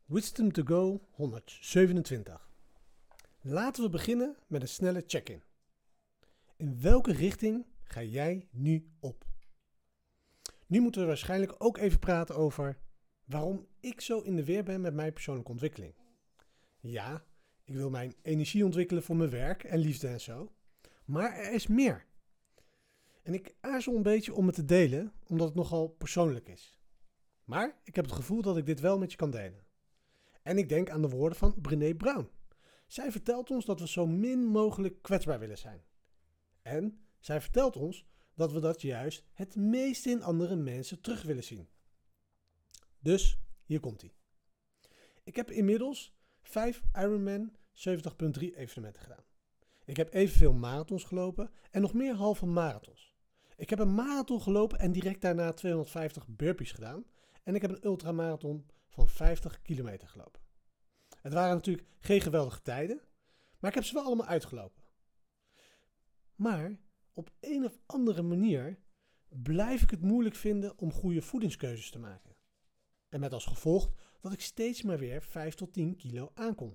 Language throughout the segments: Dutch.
Wisdom to Go 127. Laten we beginnen met een snelle check-in. In welke richting ga jij nu op? Nu moeten we waarschijnlijk ook even praten over waarom ik zo in de weer ben met mijn persoonlijke ontwikkeling. Ja, ik wil mijn energie ontwikkelen voor mijn werk en liefde en zo. Maar er is meer. En ik aarzel een beetje om het te delen, omdat het nogal persoonlijk is. Maar ik heb het gevoel dat ik dit wel met je kan delen. En ik denk aan de woorden van Brené Brown. Zij vertelt ons dat we zo min mogelijk kwetsbaar willen zijn. En zij vertelt ons dat we dat juist het meeste in andere mensen terug willen zien. Dus hier komt ie. Ik heb inmiddels 5 Ironman 70.3 evenementen gedaan. Ik heb evenveel marathons gelopen en nog meer halve marathons. Ik heb een marathon gelopen en direct daarna 250 burpees gedaan. En ik heb een ultramarathon van 50 kilometer gelopen. Het waren natuurlijk geen geweldige tijden, maar ik heb ze wel allemaal uitgelopen. Maar op een of andere manier blijf ik het moeilijk vinden om goede voedingskeuzes te maken. En met als gevolg dat ik steeds maar weer 5 tot 10 kilo aankom.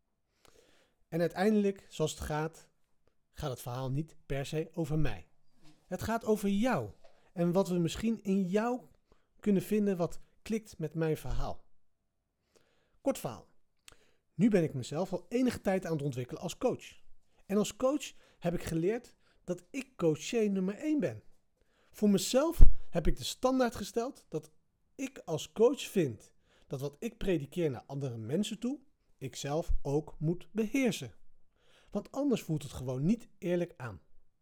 En uiteindelijk, zoals het gaat het verhaal niet per se over mij. Het gaat over jou en wat we misschien in jou kunnen vinden wat klikt met mijn verhaal. Kort verhaal. Nu ben ik mezelf al enige tijd aan het ontwikkelen als coach. En als coach heb ik geleerd dat ik coaché nummer 1 ben. Voor mezelf heb ik de standaard gesteld dat ik als coach vind dat wat ik predikeer naar andere mensen toe, ik zelf ook moet beheersen. Want anders voelt het gewoon niet eerlijk aan.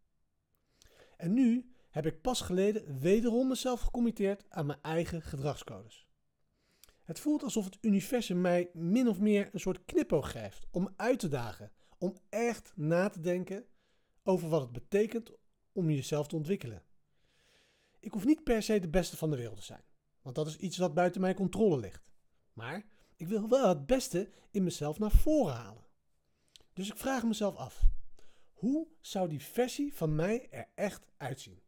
En nu heb ik pas geleden wederom mezelf gecommitteerd aan mijn eigen gedragscodes. Het voelt alsof het universum mij min of meer een soort knipoog geeft om uit te dagen, om echt na te denken over wat het betekent om jezelf te ontwikkelen. Ik hoef niet per se de beste van de wereld te zijn, want dat is iets wat buiten mijn controle ligt. Maar ik wil wel het beste in mezelf naar voren halen. Dus ik vraag mezelf af, hoe zou die versie van mij er echt uitzien?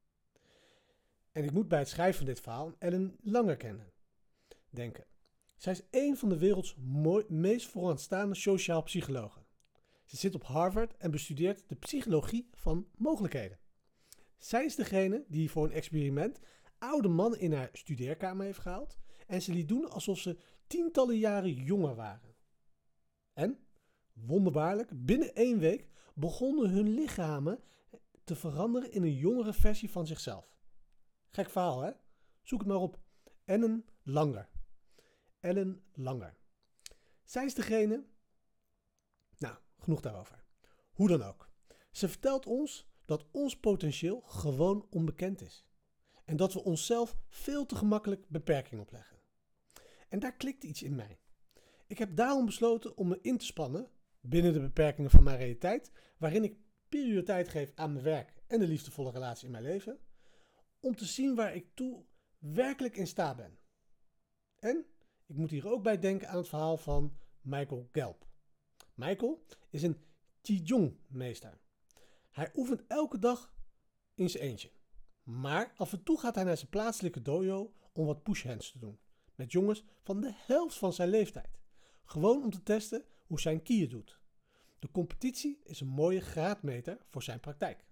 En ik moet bij het schrijven van dit verhaal Ellen Langer denken. Zij is een van de werelds meest vooraanstaande sociaal psychologen. Ze zit op Harvard en bestudeert de psychologie van mogelijkheden. Zij is degene die voor een experiment oude mannen in haar studeerkamer heeft gehaald en ze liet doen alsof ze tientallen jaren jonger waren. En, wonderbaarlijk, binnen 1 week begonnen hun lichamen te veranderen in een jongere versie van zichzelf. Gek verhaal, hè? Zoek het maar op. Ellen Langer. Ellen Langer. Zij is degene... Nou, genoeg daarover. Hoe dan ook. Ze vertelt ons dat ons potentieel gewoon onbekend is. En dat we onszelf veel te gemakkelijk beperkingen opleggen. En daar klikt iets in mij. Ik heb daarom besloten om me in te spannen, binnen de beperkingen van mijn realiteit, waarin ik prioriteit geef aan mijn werk en de liefdevolle relatie in mijn leven, om te zien waar ik toe werkelijk in staat ben. En ik moet hier ook bij denken aan het verhaal van Michael Gelb. Michael is een Qigong meester. Hij oefent elke dag in zijn eentje. Maar af en toe gaat hij naar zijn plaatselijke dojo om wat push-hands te doen. Met jongens van de helft van zijn leeftijd. Gewoon om te testen hoe zijn ki het doet. De competitie is een mooie graadmeter voor zijn praktijk.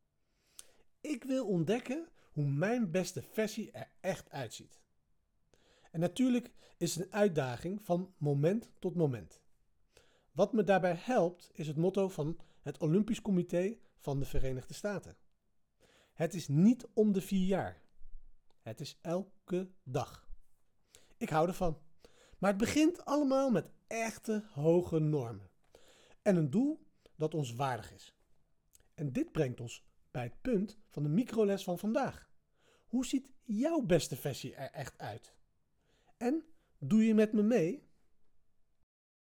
Ik wil ontdekken hoe mijn beste versie er echt uitziet. En natuurlijk is het een uitdaging van moment tot moment. Wat me daarbij helpt is het motto van het Olympisch Comité van de Verenigde Staten. Het is niet om de 4 jaar. Het is elke dag. Ik hou ervan. Maar het begint allemaal met echte hoge normen. En een doel dat ons waardig is. En dit brengt ons bij het punt van de microles van vandaag. Hoe ziet jouw beste versie er echt uit? En doe je met me mee?